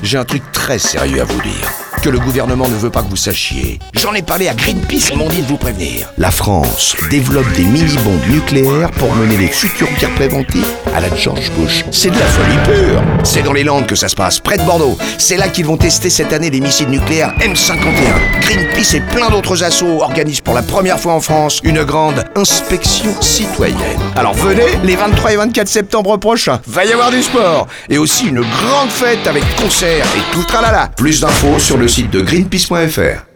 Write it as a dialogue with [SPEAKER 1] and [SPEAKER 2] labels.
[SPEAKER 1] j'ai un truc très sérieux à vous dire. Que le gouvernement ne veut pas que vous sachiez. J'en ai parlé à Greenpeace, ils m'ont dit de vous prévenir. La France développe des mini-bombes nucléaires pour mener les futures guerres préventives à la George Bush. C'est de la folie pure. C'est dans les Landes que ça se passe, près de Bordeaux. C'est là qu'ils vont tester cette année les missiles nucléaires M51. Greenpeace et plein d'autres assos organisent pour la première fois en France une grande inspection citoyenne. Alors venez, les 23 et 24 septembre prochains, va y avoir du sport. Et aussi une grande fête avec concerts et tout tralala. Plus d'infos sur le site de greenpeace.fr.